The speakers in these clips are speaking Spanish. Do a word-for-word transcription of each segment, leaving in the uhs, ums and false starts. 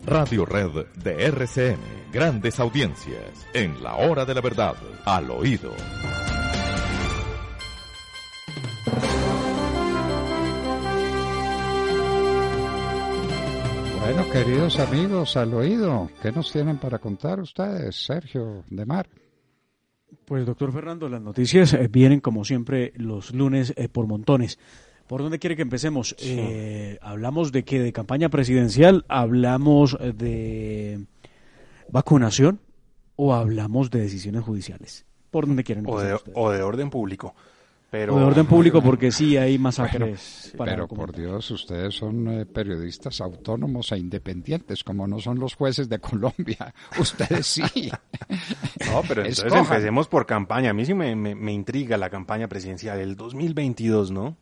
Radio Red de R C N. Grandes audiencias en la hora de la verdad, al oído. Bueno, queridos amigos, al oído, ¿qué nos tienen para contar ustedes, Sergio de Mar? Pues, doctor Fernando, las noticias eh, vienen como siempre los lunes eh, por montones. ¿Por dónde quiere que empecemos? Sí. Eh, hablamos de que de campaña presidencial, hablamos de vacunación o hablamos de decisiones judiciales. ¿Por dónde quieren empezar o de, ustedes? O de orden público. Pero... O de orden público, porque sí hay masacres. Bueno, para pero por Dios, ustedes son eh, periodistas autónomos e independientes, como no son los jueces de Colombia. Ustedes sí. No, pero entonces Escojan. Empecemos por campaña. A mí sí me, me, me intriga la campaña presidencial, el dos mil veintidós, ¿no?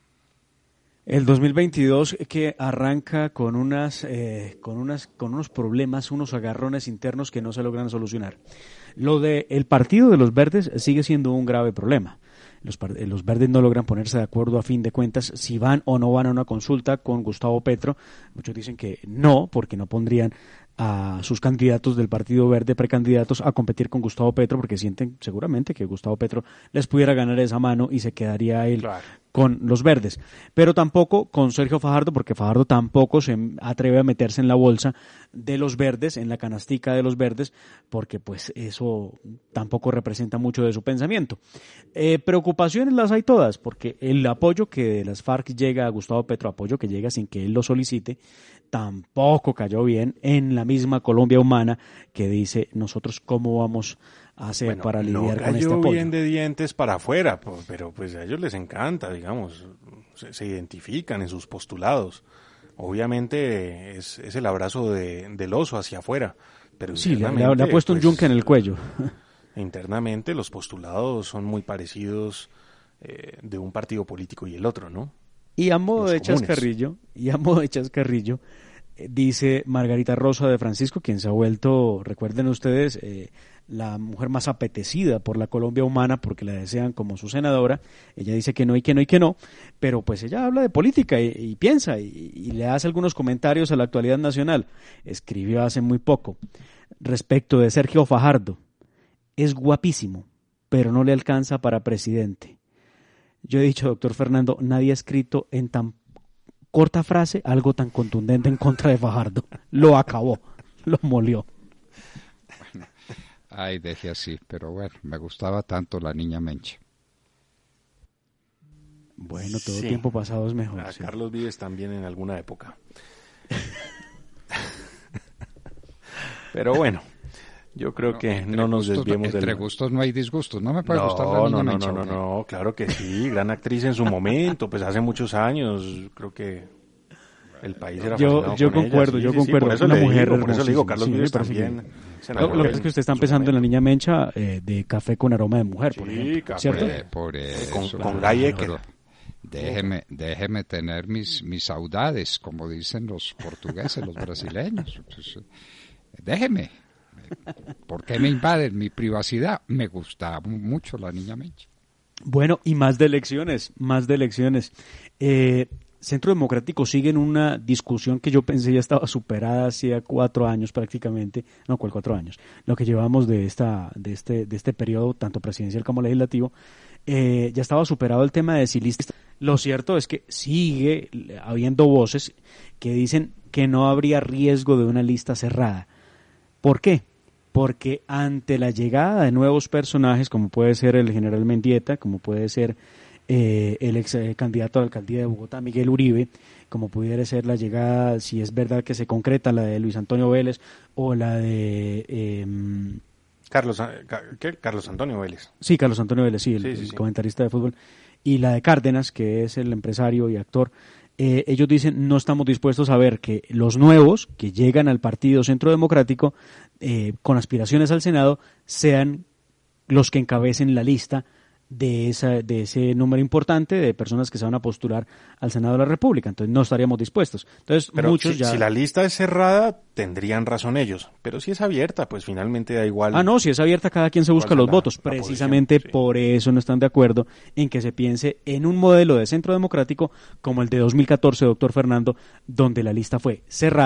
El dos mil veintidós que arranca con unas, eh, con unas, con unos problemas, unos agarrones internos que no se logran solucionar. Lo de el Partido de los Verdes sigue siendo un grave problema. Los, los verdes no logran ponerse de acuerdo a fin de cuentas si van o no van a una consulta con Gustavo Petro. Muchos dicen que no, porque no pondrían a sus candidatos del Partido Verde, precandidatos, a competir con Gustavo Petro, porque sienten seguramente que Gustavo Petro les pudiera ganar esa mano y se quedaría él claro. con los verdes. Pero tampoco con Sergio Fajardo, porque Fajardo tampoco se atreve a meterse en la bolsa de los verdes, en la canastica de los verdes, porque pues eso tampoco representa mucho de su pensamiento. Eh, preocupaciones las hay todas, porque el apoyo que de las FARC llega a Gustavo Petro, apoyo que llega sin que él lo solicite, tampoco cayó bien en la misma Colombia humana que dice nosotros cómo vamos a hacer bueno, para lidiar no con este apoyo. No cayó bien de dientes para afuera, pero pues a ellos les encanta, digamos, se, se identifican en sus postulados. Obviamente es, es el abrazo de, del oso hacia afuera, pero sí, le, le, le ha puesto pues, un yunque en el cuello. Internamente los postulados son muy parecidos eh, de un partido político y el otro, ¿no? Y a modo de chascarrillo, y a modo de chascarrillo, eh, dice Margarita Rosa de Francisco, quien se ha vuelto, recuerden ustedes, eh, la mujer más apetecida por la Colombia humana porque la desean como su senadora. Ella dice que no y que no y que no, pero pues ella habla de política y, y piensa y, y le hace algunos comentarios a la actualidad nacional. Escribió hace muy poco respecto de Sergio Fajardo: es guapísimo, pero no le alcanza para presidente. Yo he dicho, doctor Fernando, nadie ha escrito en tan corta frase algo tan contundente en contra de Fajardo. Lo acabó, lo molió. Bueno, ay, deje así, pero bueno, me gustaba tanto la niña Mencha. Bueno, todo sí. tiempo pasado es mejor. A sí. Carlos Vives también en alguna época. Pero bueno. Yo creo no, que no nos desviemos del... Entre gustos no hay disgustos, no me puede no, gustar la niña no, no, Mencha. No, no, no, no, claro que sí, gran actriz en su momento, pues hace muchos años, creo que el país era yo, fascinado yo con concuerdo, ella. yo sí, concuerdo, sí, por eso una le mujer digo, por eso le digo, Carlos sí, Vives también. Lo, lo que pasa es que usted está empezando en la niña Mencha eh, de Café con aroma de mujer, por sí, ejemplo, café, ¿cierto? Eh, por eso, con, con Guy Ecker. Déjeme, déjeme tener mis, mis saudades, como dicen los portugueses, los brasileños. Pues, déjeme. ¿Por qué me invaden mi privacidad? Me gusta mucho la niña Mencha. Bueno, y más de elecciones, más de elecciones. Eh, Centro Democrático sigue en una discusión que yo pensé ya estaba superada hacía cuatro años prácticamente, no, ¿cuál cuatro años? Lo que llevamos de esta, de este, de este periodo, tanto presidencial como legislativo, eh, ya estaba superado el tema de si listas. Lo cierto es que sigue habiendo voces que dicen que no habría riesgo de una lista cerrada. ¿Por qué? Porque ante la llegada de nuevos personajes, como puede ser el general Mendieta, como puede ser eh, el ex eh, candidato a la alcaldía de Bogotá, Miguel Uribe, como pudiera ser la llegada, si es verdad que se concreta, la de Luis Antonio Vélez o la de... Eh, Carlos, ¿qué? Carlos Antonio Vélez. Sí, Carlos Antonio Vélez, sí, el, sí, sí, el sí. comentarista de fútbol. Y la de Cárdenas, que es el empresario y actor. Eh, ellos dicen, no estamos dispuestos a ver que los nuevos que llegan al Partido Centro Democrático eh, con aspiraciones al Senado sean los que encabecen la lista de esa de ese número importante de personas que se van a postular al Senado de la República. Entonces no estaríamos dispuestos. Entonces pero muchos si, ya... si la lista es cerrada, tendrían razón ellos. Pero si es abierta, pues finalmente da igual. Ah, no, si es abierta, cada quien se busca los la, votos. la Precisamente posición, sí. Por eso no están de acuerdo en que se piense en un modelo de centro democrático como el de dos mil catorce, doctor Fernando, donde la lista fue cerrada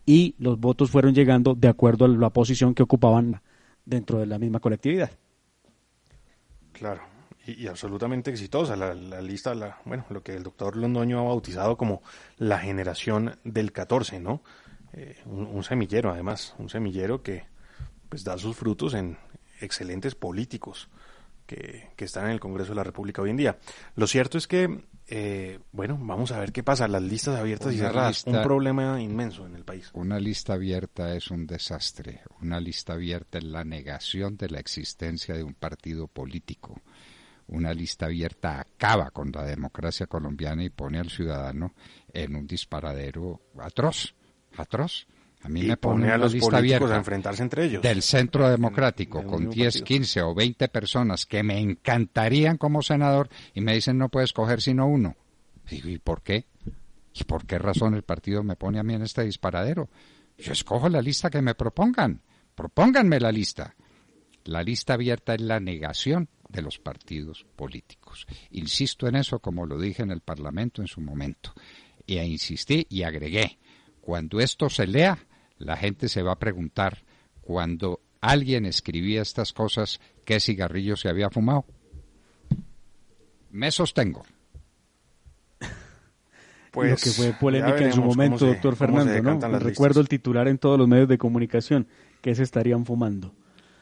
y los votos fueron llegando de acuerdo a la posición que ocupaban dentro de la misma colectividad. Claro, y, y absolutamente exitosa la, la lista, la, bueno, lo que el doctor Londoño ha bautizado como la generación del catorce, ¿no? Eh, un, un semillero, además, un semillero que pues da sus frutos en excelentes políticos que, que están en el Congreso de la República hoy en día. Lo cierto es que, eh, bueno, vamos a ver qué pasa. Las listas abiertas Una y cerradas, lista, un problema inmenso en el país. Una lista abierta es un desastre. Una lista abierta es la negación de la existencia de un partido político. Una lista abierta acaba con la democracia colombiana y pone al ciudadano en un disparadero atroz, atroz. A mí y me pone, pone a una los lista políticos abierta a enfrentarse entre ellos. del Centro Democrático en, en con el diez, partido. quince o veinte personas que me encantarían como senador y me dicen no puedes escoger sino uno. ¿Y, y por qué? ¿Y por qué razón el partido me pone a mí en este disparadero? Yo escojo la lista que me propongan. Propónganme la lista. La lista abierta es la negación de los partidos políticos. Insisto en eso como lo dije en el Parlamento en su momento. Y insistí y agregué, cuando esto se lea, la gente se va a preguntar, cuando alguien escribía estas cosas, ¿qué cigarrillo se había fumado? Me sostengo. Pues, lo que fue polémica en su veremos momento, se, doctor Fernando, ¿no? Recuerdo el titular en todos los medios de comunicación, que se estarían fumando.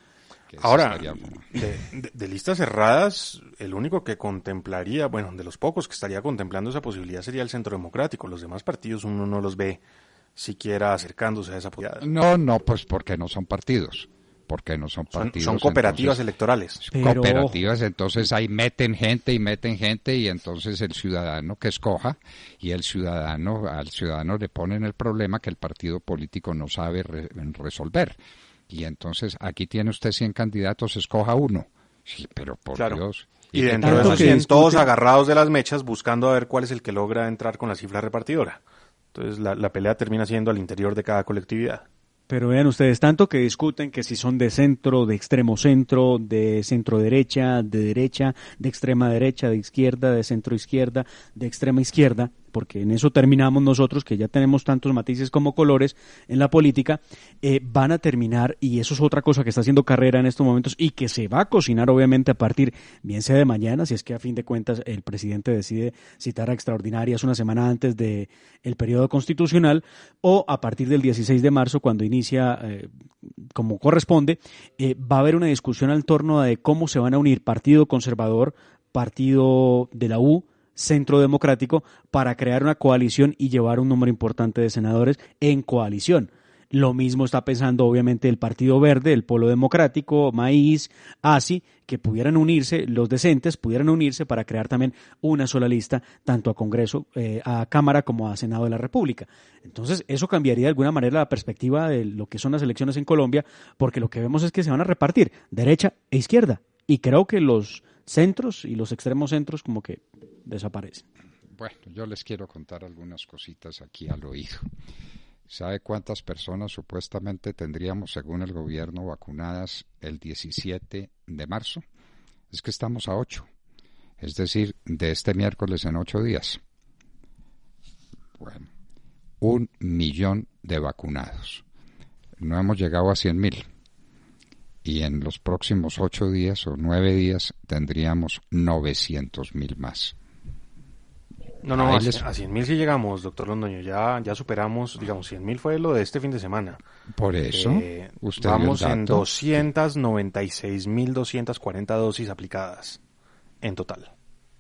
Ahora, de, de, de listas cerradas, el único que contemplaría, bueno, de los pocos que estaría contemplando esa posibilidad sería el Centro Democrático. Los demás partidos uno no los ve siquiera acercándose a esa posibilidad. No, no, pues porque no son partidos. Porque no son partidos. Son, son cooperativas entonces, electorales. Pero... Cooperativas, entonces ahí meten gente y meten gente y entonces el ciudadano que escoja y el ciudadano, al ciudadano le ponen el problema que el partido político no sabe re, resolver. Y entonces aquí tiene usted cien candidatos, escoja uno. Sí, pero por claro. Dios. Y, y dentro de esos cien, todos agarrados de las mechas buscando a ver cuál es el que logra entrar con la cifra repartidora. Entonces la, la pelea termina siendo al interior de cada colectividad. Pero vean ustedes, tanto que discuten que si son de centro, de extremo centro, de centro derecha, de derecha, de extrema derecha, de izquierda, de centro izquierda, de extrema izquierda, porque en eso terminamos nosotros, que ya tenemos tantos matices como colores en la política, eh, van a terminar, y eso es otra cosa que está haciendo carrera en estos momentos y que se va a cocinar obviamente a partir, bien sea de mañana, si es que a fin de cuentas el presidente decide citar a extraordinarias una semana antes de el periodo constitucional, o a partir del dieciséis de marzo, cuando inicia eh, como corresponde, eh, va a haber una discusión al torno de cómo se van a unir Partido Conservador, Partido de la U, Centro Democrático, para crear una coalición y llevar un número importante de senadores en coalición. Lo mismo está pensando obviamente el Partido Verde, el Polo Democrático, Maíz, ASI, que pudieran unirse, los decentes pudieran unirse para crear también una sola lista, tanto a Congreso, eh, a Cámara como a Senado de la República. Entonces eso cambiaría de alguna manera la perspectiva de lo que son las elecciones en Colombia, porque lo que vemos es que se van a repartir derecha e izquierda, y creo que los centros y los extremos centros como que desaparecen. Bueno, yo les quiero contar algunas cositas aquí al oído. ¿Sabe cuántas personas supuestamente tendríamos, según el gobierno, vacunadas el diecisiete de marzo? Es que estamos a ocho, es decir, de este miércoles en ocho días. Bueno, un millón de vacunados. No hemos llegado a cien mil. Y en los próximos ocho días o nueve días tendríamos novecientos mil más. No, no, a, les... a cien mil sí llegamos, doctor Londoño, ya, ya superamos, digamos, cien mil fue lo de este fin de semana. Por eso, eh, usted vamos en doscientas noventa y seis mil doscientas cuarenta dosis aplicadas en total.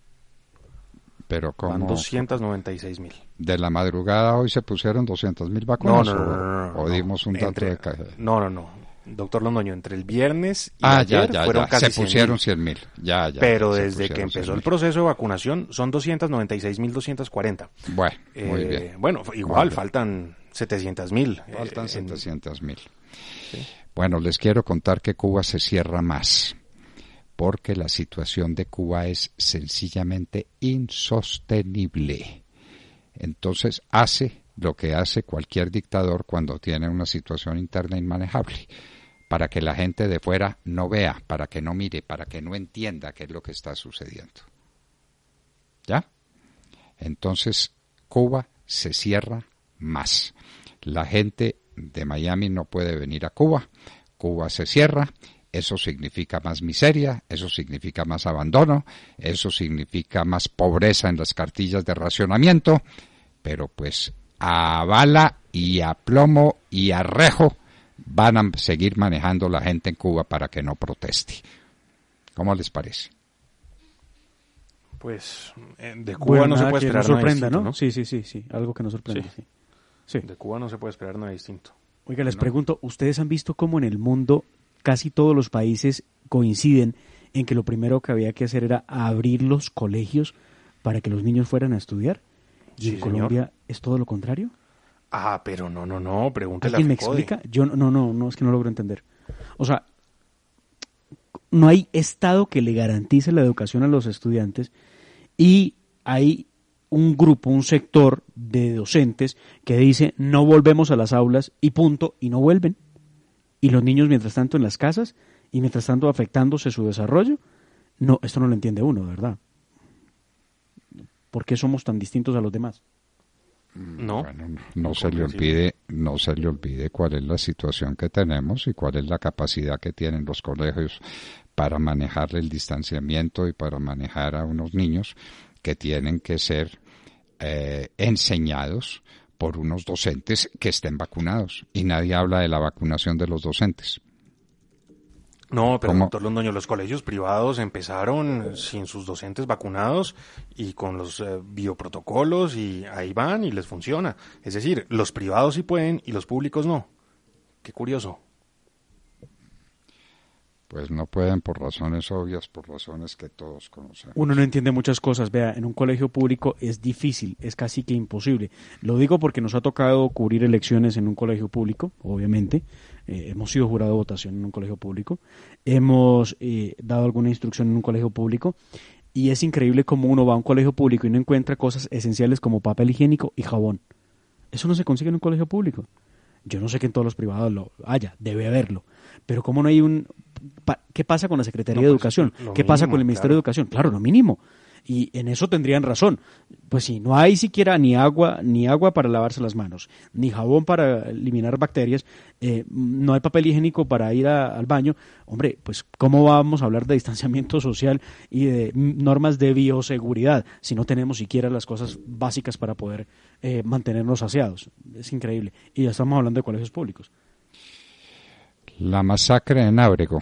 Pero como... Van doscientas noventa y seis mil. De la madrugada hoy se pusieron doscientas mil vacunas. No, no, no, no, no, o, o dimos un dato entre, de caja. No, no, no. Doctor Londoño, entre el viernes y ah, ayer ya, ya, fueron ya. casi se pusieron cien mil. Ya, ya. Pero ya, desde que empezó el proceso de vacunación son doscientas noventa y seis mil doscientos cuarenta. Bueno, eh, muy bien. Bueno, igual faltan setecientos mil. Faltan eh, setecientos mil. ¿Sí? Bueno, les quiero contar que Cuba se cierra más, porque la situación de Cuba es sencillamente insostenible. Entonces hace lo que hace cualquier dictador cuando tiene una situación interna inmanejable, para que la gente de fuera no vea, para que no mire, para que no entienda qué es lo que está sucediendo. ¿Ya? Entonces, Cuba se cierra más. La gente de Miami no puede venir a Cuba, Cuba se cierra, eso significa más miseria, eso significa más abandono, eso significa más pobreza en las cartillas de racionamiento, pero pues a bala y a plomo y a rejo van a seguir manejando la gente en Cuba para que no proteste. ¿Cómo les parece? Pues eh, de Cuba Bueno, no se nada puede que esperar nos nada sorprenda, distinto, ¿no? ¿no? Sí, sí, sí, sí, algo que nos sorprende, sí. Sí. Sí. De Cuba no se puede esperar nada distinto. Oiga, les No. pregunto, ¿ustedes han visto cómo en el mundo casi todos los países coinciden en que lo primero que había que hacer era abrir los colegios para que los niños fueran a estudiar? ¿Y Sí, en señor. Colombia es todo lo contrario? Ah, pero no, no, no, pregúntale a ¿Alguien me FECODE. explica? Yo no, no, no, no, es que no logro entender. O sea, no hay Estado que le garantice la educación a los estudiantes y hay un grupo, un sector de docentes que dice no volvemos a las aulas y punto, y no vuelven. Y los niños mientras tanto en las casas y mientras tanto afectándose su desarrollo. No, esto no lo entiende uno, ¿verdad? ¿Por qué somos tan distintos a los demás? No. Bueno, no, no se le olvide, no se le olvide cuál es la situación que tenemos y cuál es la capacidad que tienen los colegios para manejar el distanciamiento y para manejar a unos niños que tienen que ser eh, enseñados por unos docentes que estén vacunados. Y nadie habla de la vacunación de los docentes. No, pero ¿Cómo? doctor Londoño, los colegios privados empezaron sin sus docentes vacunados y con los eh, bioprotocolos y ahí van y les funciona. Es decir, los privados sí pueden y los públicos no. Qué curioso. Pues no pueden por razones obvias, por razones que todos conocemos. Uno no entiende muchas cosas. Vea, en un colegio público es difícil, es casi que imposible. Lo digo porque nos ha tocado cubrir elecciones en un colegio público, obviamente. Eh, hemos sido jurado de votación en un colegio público. Hemos eh, dado alguna instrucción en un colegio público. Y es increíble cómo uno va a un colegio público y no encuentra cosas esenciales como papel higiénico y jabón. Eso no se consigue en un colegio público. Yo no sé que en todos los privados lo haya, debe haberlo. Pero ¿cómo no hay un... ¿Qué pasa con la Secretaría No, de pues, Educación? lo ¿Qué pasa mínimo, con el Ministerio claro. de Educación? Claro, lo mínimo. Y en eso tendrían razón. Pues si no hay siquiera ni agua, ni agua para lavarse las manos, ni jabón para eliminar bacterias, eh, no hay papel higiénico para ir a, al baño, hombre, pues ¿cómo vamos a hablar de distanciamiento social y de normas de bioseguridad si no tenemos siquiera las cosas básicas para poder eh, mantenernos saciados? Es increíble. Y ya estamos hablando de colegios públicos. La masacre en Ábrego.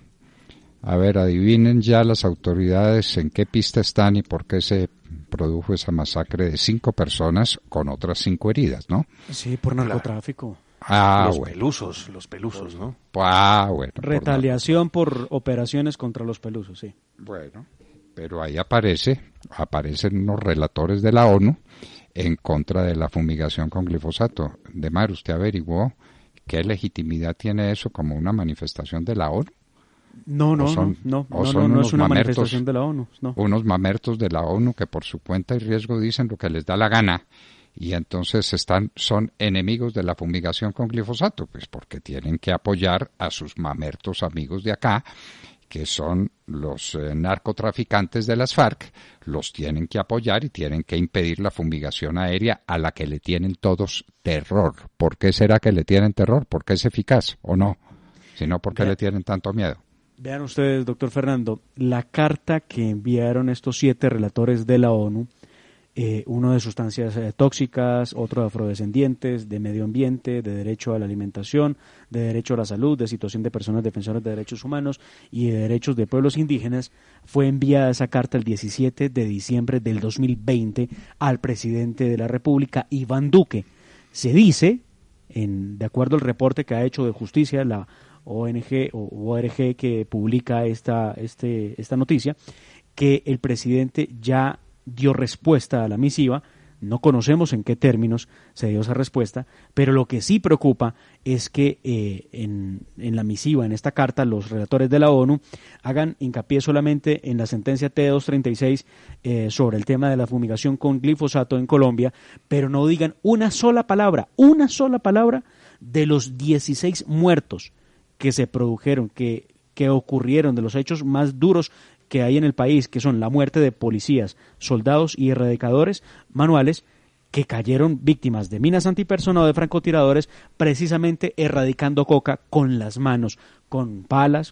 A ver, adivinen ya las autoridades en qué pista están y por qué se produjo esa masacre de cinco personas con otras cinco heridas, ¿no? Sí, por narcotráfico. Ah, los bueno. pelusos, los pelusos, ¿no? Ah, bueno. por Retaliación por operaciones contra los pelusos, sí. Bueno, pero ahí aparece, aparecen unos relatores de la ONU en contra de la fumigación con glifosato. Demar, ¿usted averiguó qué legitimidad tiene eso como una manifestación de la ONU? No, no, son- no, no, o no, son no, no unos es una mamertos. manifestación de la ONU, no. Unos mamertos de la ONU que por su cuenta y riesgo dicen lo que les da la gana y entonces están son enemigos de la fumigación con glifosato, pues porque tienen que apoyar a sus mamertos amigos de acá, que son los eh, narcotraficantes de las FARC, los tienen que apoyar y tienen que impedir la fumigación aérea a la que le tienen todos terror. ¿Por qué será que le tienen terror? ¿Porque es eficaz o no? Sino porque Ve- le tienen tanto miedo. Vean ustedes, doctor Fernando, la carta que enviaron estos siete relatores de la ONU, eh, uno de sustancias eh, tóxicas, otro de afrodescendientes, de medio ambiente, de derecho a la alimentación, de derecho a la salud, de situación de personas defensoras de derechos humanos y de derechos de pueblos indígenas, fue enviada esa carta el diecisiete de diciembre del dos mil veinte al presidente de la República, Iván Duque. Se dice, en, de acuerdo al reporte que ha hecho de Justicia, la O N G o O R G que publica esta, este, esta noticia, que el presidente ya dio respuesta a la misiva. No conocemos en qué términos se dio esa respuesta, pero lo que sí preocupa es que eh, en, en la misiva, en esta carta, los relatores de la ONU hagan hincapié solamente en la sentencia T doscientos treinta y seis eh, sobre el tema de la fumigación con glifosato en Colombia, pero no digan una sola palabra, una sola palabra de los dieciséis muertos que se produjeron, que, que ocurrieron, de los hechos más duros que hay en el país, que son la muerte de policías, soldados y erradicadores manuales, que cayeron víctimas de minas antipersona o de francotiradores, precisamente erradicando coca con las manos, con palas,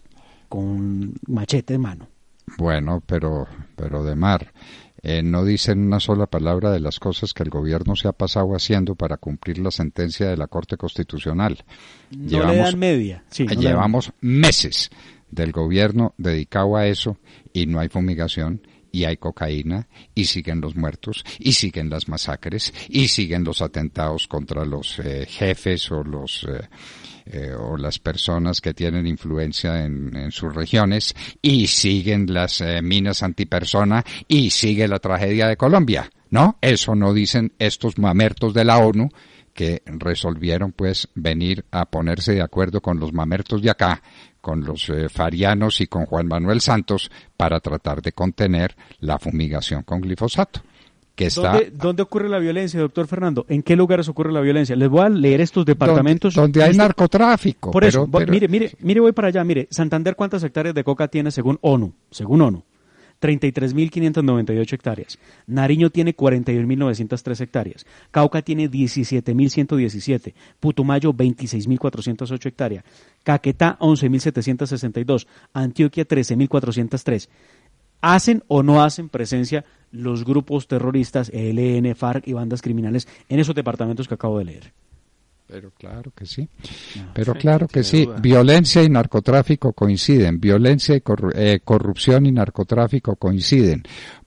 con machete en mano. Bueno, pero, pero de mar, eh, no dicen una sola palabra de las cosas que el gobierno se ha pasado haciendo para cumplir la sentencia de la Corte Constitucional. No llevamos, le dan media. Sí, no llevamos meses del gobierno dedicado a eso y no hay fumigación. Y hay cocaína, y siguen los muertos, y siguen las masacres, y siguen los atentados contra los eh, jefes o los eh, eh, o las personas que tienen influencia en, en sus regiones, y siguen las eh, minas antipersona, y sigue la tragedia de Colombia, ¿no? Eso no dicen estos mamertos de la ONU que resolvieron pues venir a ponerse de acuerdo con los mamertos de acá, con los eh, farianos y con Juan Manuel Santos para tratar de contener la fumigación con glifosato. Que está... ¿Dónde, ¿Dónde ocurre la violencia, doctor Fernando? ¿En qué lugares ocurre la violencia? Les voy a leer estos departamentos. Donde, donde hay narcotráfico. Por pero, eso, pero... mire, mire, mire, voy para allá. Mire, Santander, ¿cuántas hectáreas de coca tiene según ONU? Según ONU. treinta y tres mil quinientas noventa y ocho hectáreas. Nariño tiene cuarenta y un mil novecientas tres hectáreas. Cauca tiene diecisiete mil ciento diecisiete. Putumayo, veintiséis mil cuatrocientas ocho hectáreas. Caquetá, once mil setecientos sesenta y dos. Antioquia, trece mil cuatrocientos tres. ¿Hacen o no hacen presencia los grupos terroristas, E L N, FARC y bandas criminales en esos departamentos que acabo de leer? Pero claro que sí, pero claro que sí. Violencia y narcotráfico coinciden, violencia y corru- eh, corrupción y narcotráfico coinciden,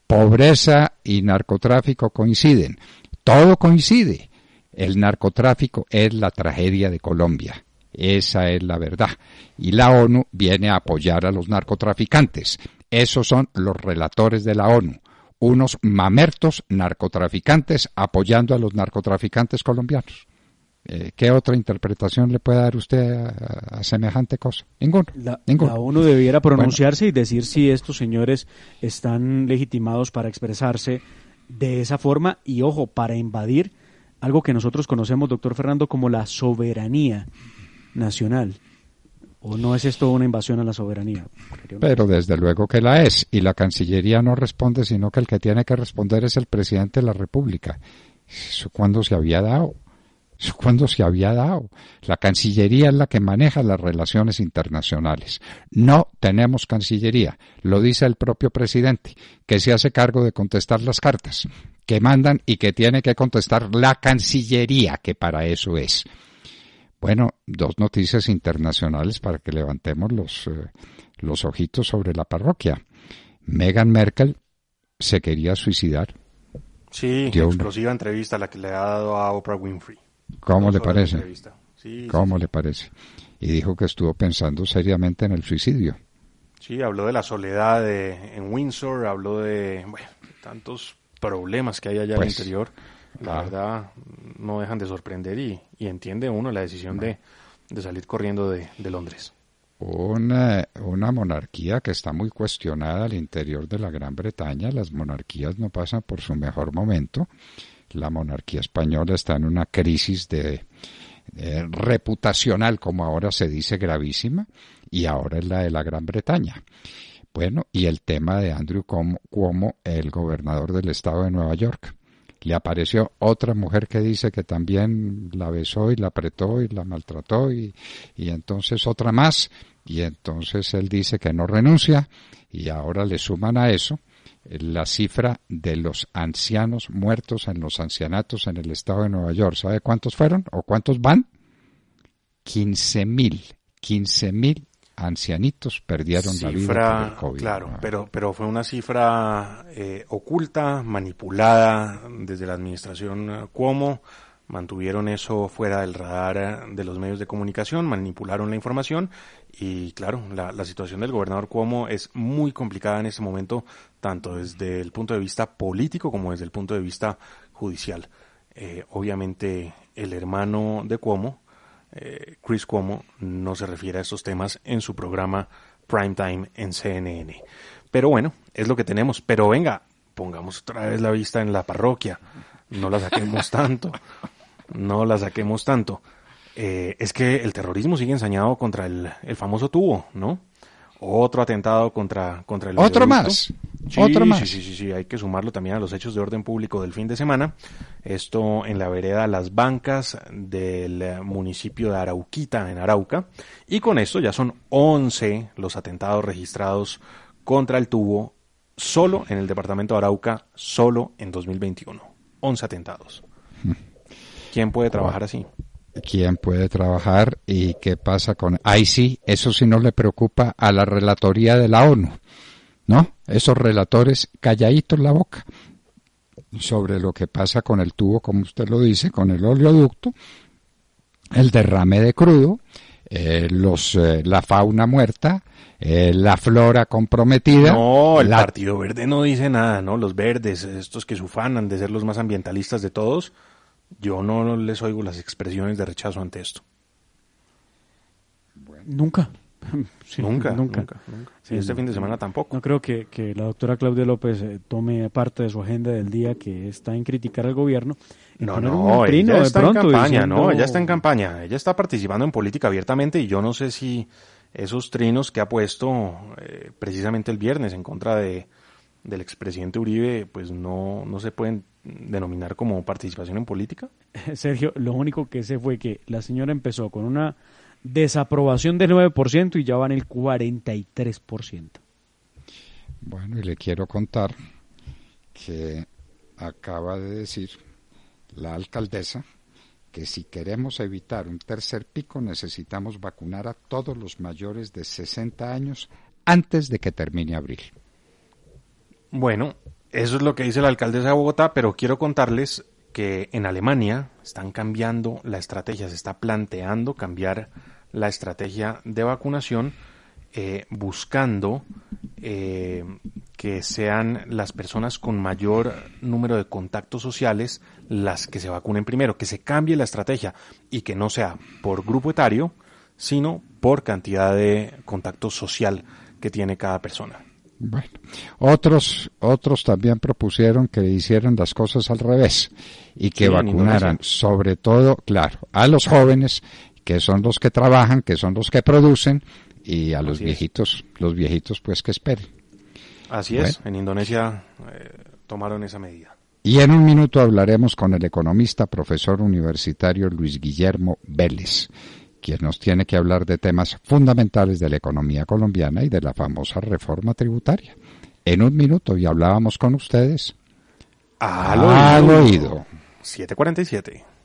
pobreza y narcotráfico coinciden, todo coincide. El narcotráfico es la tragedia de Colombia, esa es la verdad. Y la ONU viene a apoyar a los narcotraficantes, esos son los relatores de la ONU, unos mamertos narcotraficantes apoyando a los narcotraficantes colombianos. Eh, ¿Qué otra interpretación le puede dar usted a, a semejante cosa? Ninguna. La, ninguna. la ONU debiera pronunciarse bueno. y decir si estos señores están legitimados para expresarse de esa forma y, ojo, para invadir algo que nosotros conocemos, doctor Fernando, como la soberanía nacional. ¿O no es esto una invasión a la soberanía? Pero desde luego que la es, y la Cancillería no responde, sino que el que tiene que responder es el presidente de la República. ¿Eso cuándo se había dado? ¿Eso cuándo se había dado? La Cancillería es la que maneja las relaciones internacionales. No tenemos Cancillería, lo dice el propio presidente, que se hace cargo de contestar las cartas que mandan y que tiene que contestar la Cancillería, que para eso es. Bueno, dos noticias internacionales para que levantemos los, eh, los ojitos sobre la parroquia. Meghan Markle se quería suicidar. Sí, Dio explosiva una... entrevista la que le ha dado a Oprah Winfrey. ¿Cómo le parece? Sí, ¿Cómo sí, le sí. parece? Y dijo que estuvo pensando seriamente en el suicidio. Sí, habló de la soledad de, en Windsor, habló de bueno, tantos problemas que hay allá pues, al interior. La ah. verdad, no dejan de sorprender y, y entiende uno la decisión de, de salir corriendo de, de Londres. Una, una monarquía que está muy cuestionada al interior de la Gran Bretaña. Las monarquías no pasan por su mejor momento. La monarquía española está en una crisis de, de reputacional, como ahora se dice, gravísima, y ahora es la de la Gran Bretaña. Bueno, y el tema de Andrew Cuomo, el gobernador del estado de Nueva York. Le apareció otra mujer que dice que también la besó y la apretó y la maltrató y, y entonces otra más, y entonces él dice que no renuncia, y ahora le suman a eso la cifra de los ancianos muertos en los ancianatos en el estado de Nueva York. ¿Sabe cuántos fueron o cuántos van? quince mil. quince mil ancianitos perdieron cifra, la vida por el COVID. Claro, ah. pero, pero fue una cifra eh, oculta, manipulada desde la administración Cuomo. Mantuvieron eso fuera del radar de los medios de comunicación, manipularon la información y claro, la, la situación del gobernador Cuomo es muy complicada en este momento, tanto desde el punto de vista político como desde el punto de vista judicial. Eh, obviamente el hermano de Cuomo, eh, Chris Cuomo, no se refiere a estos temas en su programa Primetime en C N N. Pero bueno, es lo que tenemos. Pero venga, pongamos otra vez la vista en la parroquia, no la saquemos tanto. No la saquemos tanto. Eh, es que el terrorismo sigue ensañado contra el, el famoso tubo, ¿no? Otro atentado contra, contra el ¿Otro oleoducto. más? Sí, ¿Otro más? Sí, sí, sí, sí, hay que sumarlo también a los hechos de orden público del fin de semana. Esto en la vereda Las Bancas del municipio de Arauquita, en Arauca. Y con esto ya son once los atentados registrados contra el tubo solo en el departamento de Arauca, solo en dos mil veintiuno. once atentados. ¿Quién puede trabajar así? ¿Quién puede trabajar y qué pasa con...? Ahí sí, eso sí no le preocupa a la relatoría de la ONU, ¿no? Esos relatores calladitos la boca sobre lo que pasa con el tubo, como usted lo dice, con el oleoducto, el derrame de crudo, eh, los eh, la fauna muerta, eh, la flora comprometida. No, el la... Partido Verde no dice nada, ¿no? Los verdes, estos que se ufanan de ser los más ambientalistas de todos, yo no les oigo las expresiones de rechazo ante esto. Nunca. Sí, nunca, nunca, nunca. nunca. Sí, Y este no, fin de semana tampoco. No creo que, que la doctora Claudia López eh, tome parte de su agenda del día, que está en criticar al gobierno. En No, poner no, un trino ella de está pronto en campaña, diciendo... no, ella está en campaña, ella está participando en política abiertamente y yo no sé si esos trinos que ha puesto eh, precisamente el viernes en contra de del expresidente Uribe, pues no, no se pueden denominar como participación en política. Sergio, lo único que sé fue que la señora empezó con una desaprobación del nueve por ciento y ya van el cuarenta y tres por ciento. Bueno, y le quiero contar que acaba de decir la alcaldesa que si queremos evitar un tercer pico necesitamos vacunar a todos los mayores de sesenta años antes de que termine abril. Bueno, eso es lo que dice la alcaldesa de Bogotá, pero quiero contarles que en Alemania están cambiando la estrategia, se está planteando cambiar la estrategia de vacunación eh, buscando eh, que sean las personas con mayor número de contactos sociales las que se vacunen primero, que se cambie la estrategia y que no sea por grupo etario, sino por cantidad de contacto social que tiene cada persona. Bueno, otros otros también propusieron que hicieran las cosas al revés y que sí, vacunaran sobre todo, claro, a los jóvenes, que son los que trabajan, que son los que producen, y a los Así viejitos, es. los viejitos pues que esperen. Así bueno. es, en Indonesia eh, tomaron esa medida. Y en un minuto hablaremos con el economista, profesor universitario Luis Guillermo Vélez, quien nos tiene que hablar de temas fundamentales de la economía colombiana y de la famosa reforma tributaria. En un minuto, y hablábamos con ustedes Al, al oído. oído. siete cuarenta y siete.